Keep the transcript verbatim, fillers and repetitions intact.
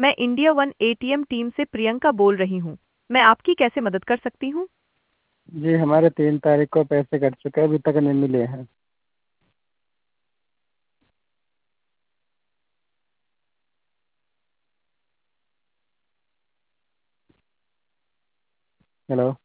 मैं India one ATM team से प्रियंका बोल रही हूँ। मैं आपकी कैसे मदद कर सकती हूँ? जी हमारे तीन तारीख को पैसे कट चुके हैं, अभी तक नहीं मिले हैं। हेलो।